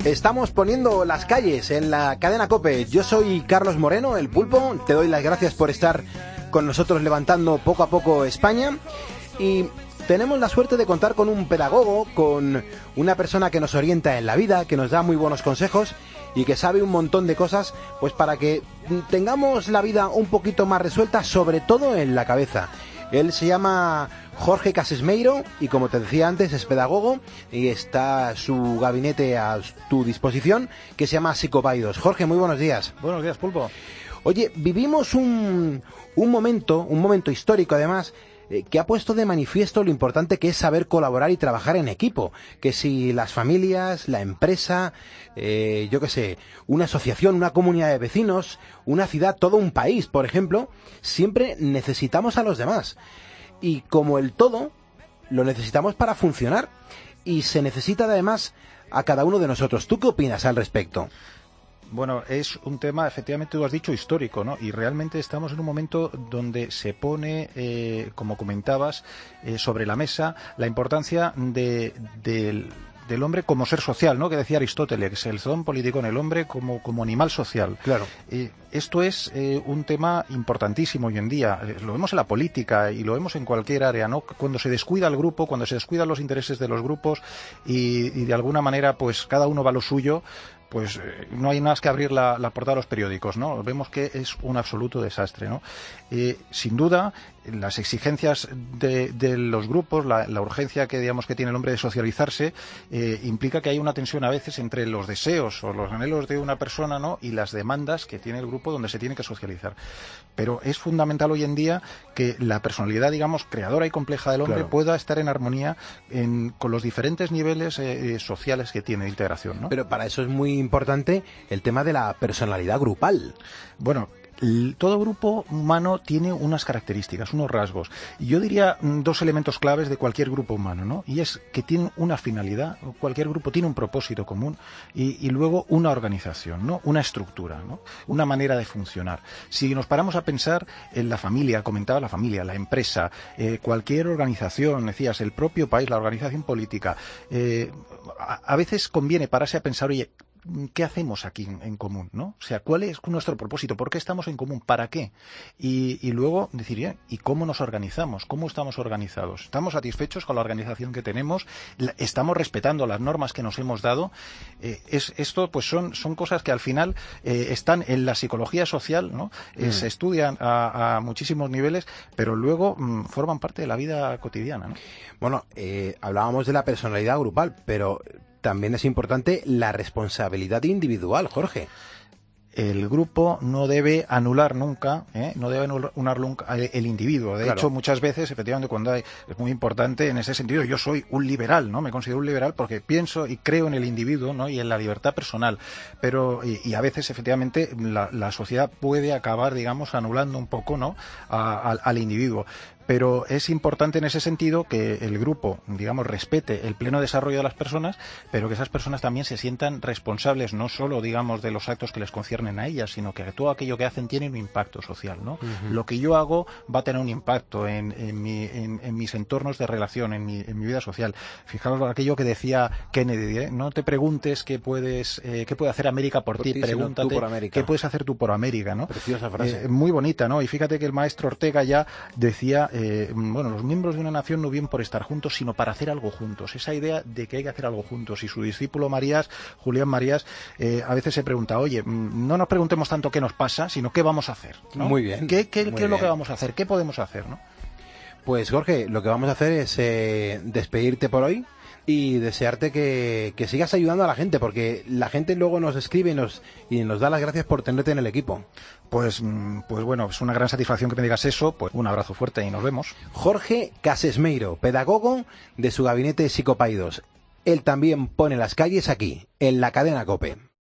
Estamos poniendo las calles en la cadena COPE. Yo soy Carlos Moreno, el Pulpo. Te doy las gracias por estar con nosotros levantando poco a poco España. Y tenemos la suerte de contar con un pedagogo, con una persona que nos orienta en la vida, que nos da muy buenos consejos y que sabe un montón de cosas, pues para que tengamos la vida un poquito más resuelta, sobre todo en la cabeza. Él se llama Jorge Casesmeiro y, como te decía antes, es pedagogo y está su gabinete a tu disposición, que se llama Psicopaidos. Jorge, muy buenos días. Buenos días, Pulpo. Oye, vivimos un momento histórico, además, que ha puesto de manifiesto lo importante que es saber colaborar y trabajar en equipo. Que si las familias, la empresa, yo qué sé, una asociación, una comunidad de vecinos, una ciudad, todo un país, por ejemplo, siempre necesitamos a los demás. Y como el todo, lo necesitamos para funcionar. Y se necesita además a cada uno de nosotros. ¿Tú qué opinas al respecto? Bueno, es un tema, efectivamente, tú has dicho, histórico, ¿no? Y realmente estamos en un momento donde se pone, como comentabas, sobre la mesa la importancia del hombre como ser social, ¿no? Que decía Aristóteles, el zoon politikon, el hombre como animal social. Claro. Esto es un tema importantísimo hoy en día. Lo vemos en la política y lo vemos en cualquier área, ¿no? Cuando se descuida el grupo, cuando se descuidan los intereses de los grupos y de alguna manera, pues cada uno va a lo suyo, pues no hay más que abrir la portada de los periódicos, ¿no? Vemos que es un absoluto desastre, ¿no? Sin duda, las exigencias de los grupos, la urgencia que digamos que tiene el hombre de socializarse, implica que hay una tensión a veces entre los deseos o los anhelos de una persona, ¿no? Y las demandas que tiene el grupo donde se tiene que socializar. Pero es fundamental hoy en día que la personalidad, digamos, creadora y compleja del hombre, claro, pueda estar en armonía con los diferentes niveles sociales que tiene de integración, ¿no? Pero para eso es muy importante el tema de la personalidad grupal. Bueno, todo grupo humano tiene unas características, unos rasgos. Y yo diría dos elementos claves de cualquier grupo humano, ¿no? Y es que tienen una finalidad, cualquier grupo tiene un propósito común y luego una organización, ¿no? Una estructura, ¿no? Una manera de funcionar. Si nos paramos a pensar en la familia, comentaba la familia, la empresa, cualquier organización, decías, el propio país, la organización política, a veces conviene pararse a pensar, oye, ¿qué hacemos aquí en común, ¿no? O sea, ¿cuál es nuestro propósito? ¿Por qué estamos en común? ¿Para qué? Y luego decir, ¿y cómo nos organizamos? ¿Cómo estamos organizados? ¿Estamos satisfechos con la organización que tenemos? ¿Estamos respetando las normas que nos hemos dado? Esto, pues, son cosas que al final están en la psicología social, ¿no? Se estudian a muchísimos niveles, pero luego forman parte de la vida cotidiana, ¿no? Bueno, hablábamos de la personalidad grupal, pero también es importante la responsabilidad individual, Jorge. El grupo no debe anular nunca, no debe anular nunca el individuo. De hecho, muchas veces, efectivamente, cuando es muy importante en ese sentido. Yo soy un liberal, ¿no? Me considero un liberal porque pienso y creo en el individuo, ¿no? Y en la libertad personal. Pero, y a veces, efectivamente, la sociedad puede acabar, digamos, anulando un poco, ¿no? Al individuo. Pero es importante en ese sentido que el grupo, digamos, respete el pleno desarrollo de las personas, pero que esas personas también se sientan responsables, no solo, digamos, de los actos que les conciernen a ellas, sino que todo aquello que hacen tiene un impacto social, ¿no? Uh-huh. Lo que yo hago va a tener un impacto en mis entornos de relación, en mi vida social. Fijaros aquello que decía Kennedy, no te preguntes qué puede hacer América por ti, pregúntate qué puedes hacer tú por América, ¿no? Preciosa frase. Muy bonita, ¿no? Y fíjate que el maestro Ortega ya decía, los miembros de una nación no viven por estar juntos, sino para hacer algo juntos. Esa idea de que hay que hacer algo juntos. Y su discípulo Julián Marías, a veces se pregunta, oye, no nos preguntemos tanto qué nos pasa, sino qué vamos a hacer, ¿no? Muy bien. ¿Qué es lo que vamos a hacer? ¿Qué podemos hacer, no? Pues, Jorge, lo que vamos a hacer es despedirte por hoy y desearte que sigas ayudando a la gente, porque la gente luego nos escribe y nos da las gracias por tenerte en el equipo. Pues bueno, es una gran satisfacción que me digas eso. Pues un abrazo fuerte y nos vemos. Jorge Casesmeiro, pedagogo de su gabinete Psicopaidos. Él también pone las calles aquí, en la cadena COPE.